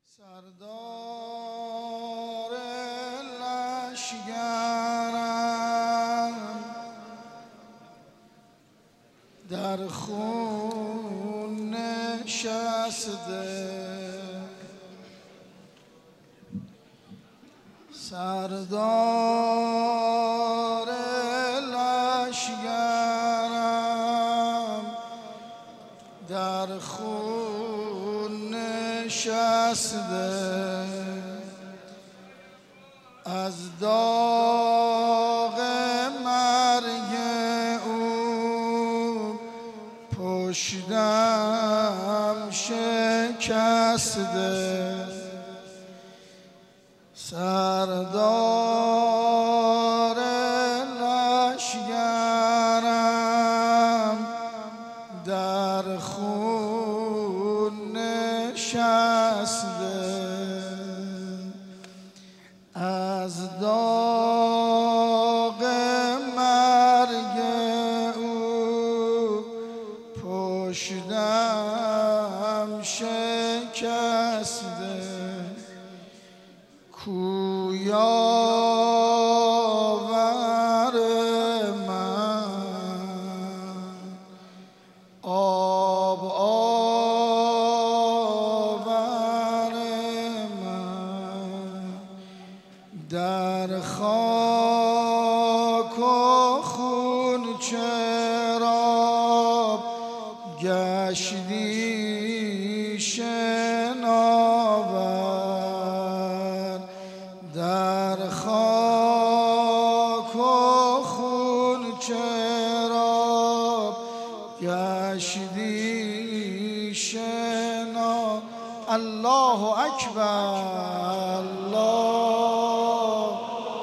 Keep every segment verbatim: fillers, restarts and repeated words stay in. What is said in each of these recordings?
سردار لشگرم در خون نشسته، سردار لشگرم در خون نشسته، از داغ مرگ او پشتم شکسته، سردار لشگرم در خون نشسته، از داغ مرگ او پشتم شکسته، کو یاور من آب آور من، در خاک و خون چرا گشتی شناور، در خاک و خون چرا گشتی شنا. الله اکبر، الله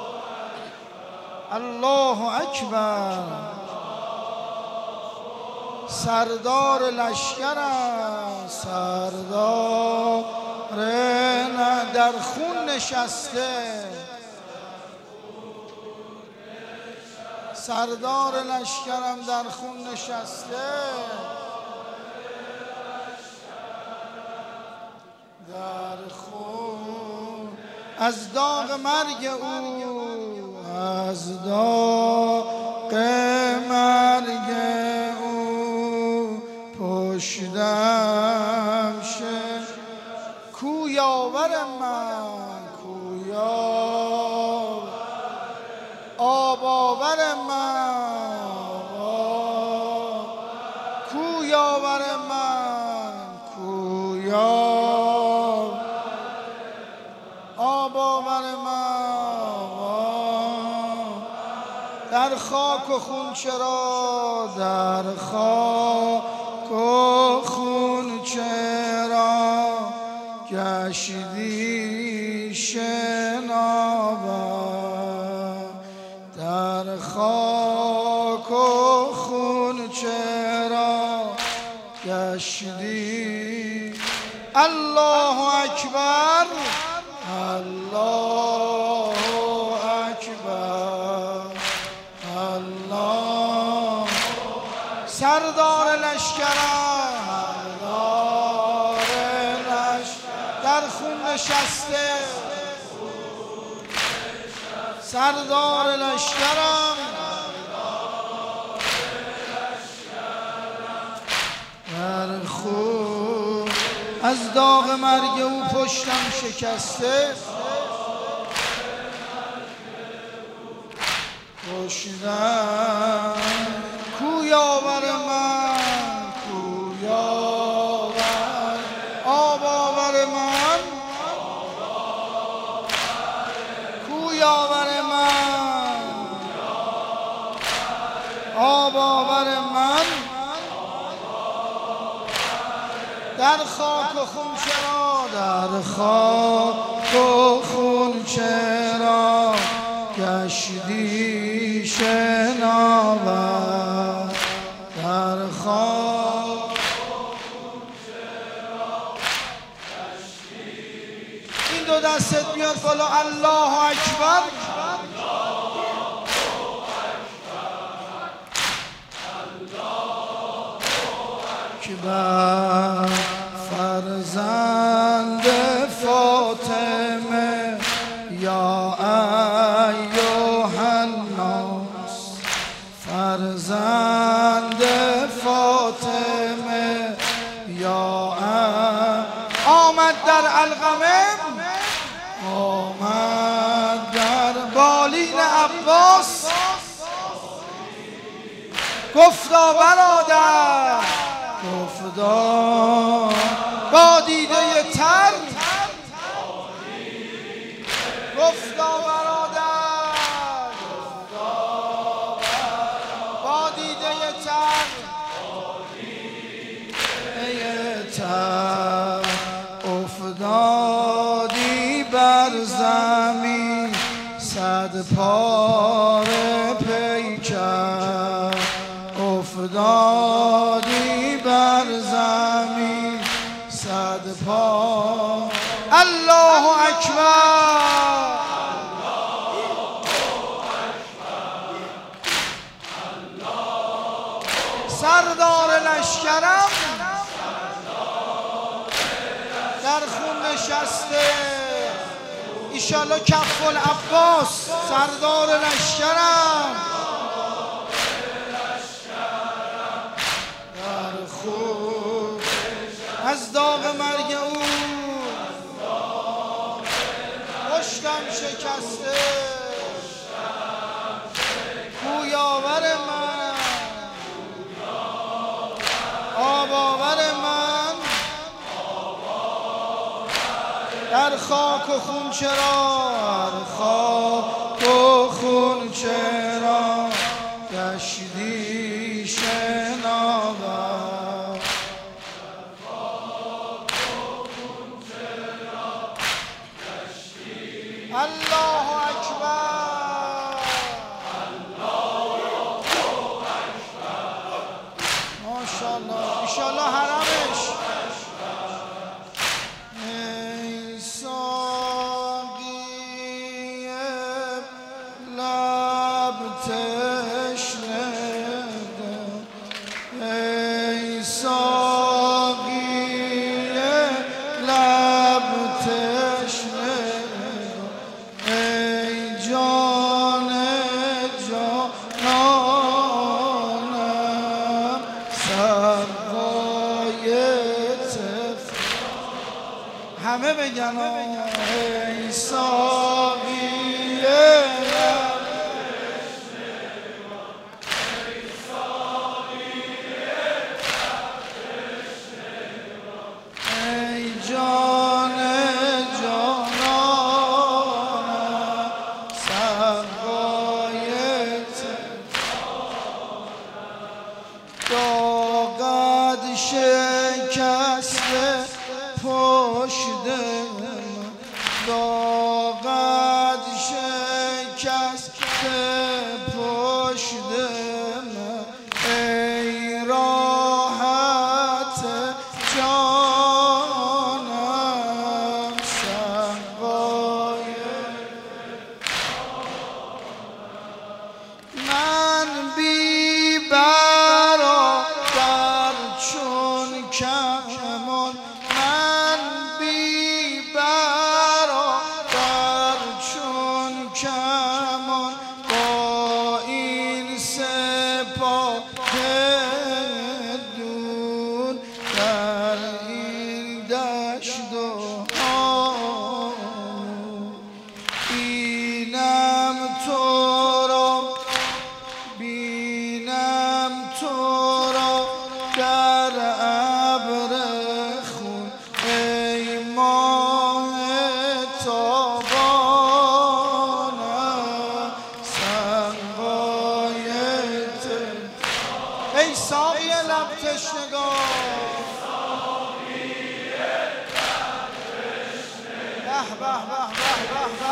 الله اکبر. سردار لشگرم، سردار در خون نشسته، سردار لشگرم در خون نشسته، در خون از داغ مرگ او، از داغ مرگ او پشتم شد. کو یاور من، کو یاور آب آور من، کو یاور من، کو یاور آب آور من، در خاک و خون چرا، در خاک و خون چرا گشتی شناور، در خاک و خون چرا گشتی. الله اکبر، الله اکبر، الله. سردار لشگرم در خون نشسته، سردار لشگرم در خون از داغ مرگ او پشتم شکسته، پشتم. کو یاور من، کو یاور آب آور من، کو یاور من آب آور من، در خاک و خون چرا، در خاک و خون چرا گشتی شناور، در خاک و خون چرا گشتی. این دو دستت بیاد بالا، الله اکبر، اکبر. فرزند فاطمه آمد در علقمه، آمد در بالین عباس، گفتا برادر، گفتا با دیده تر، گفتا برادر، با دیده تر، تر افتادی بر زمین، صد پاره پیکر، افتادی بر زمین، صد پاره. الله اکبر، سردار لشکرم در خون نشسته، ایشالله کف العباس سردار لشکرم در خون از داغ مرگ او پشتم شکسته، گویاور من، آباور من، در خاک و خون چرا، در خاک و خون چرا گشتی شناور، در خاک و خون چرا گشتی. الله اکبر، الله اکبر، ماشاءالله، ایشالله حرمش. ای ساقی لب تشنه، ای جان جانانم، سرهای تف. همه بگن ای ساقی داغت شکسته پشت من، داغت شکسته پشت من، ای راحت جانم، سقای من بی کمان، من بی برادر چون کمان، با این سپاه دون در این دشت و هامون، بینم تو را، بینم تو را در ابر خون، ای ماه تابانم، سقای تف. ای ساقی لب تشنگان، به به به به به به،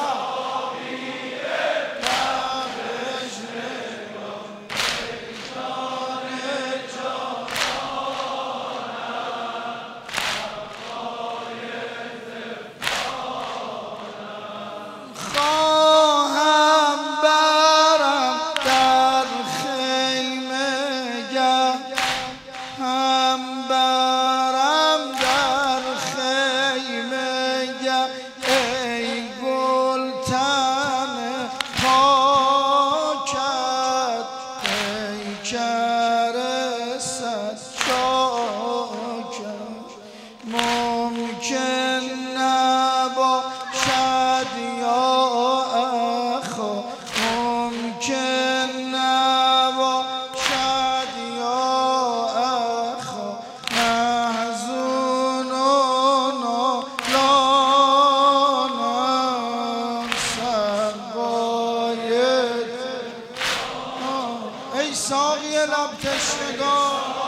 خواهم برم در خیمه گه، هم برم در خیمه گه، ای گلتن پاکت، پیکر صد چاکت، ممکن ساقی لب تشنگان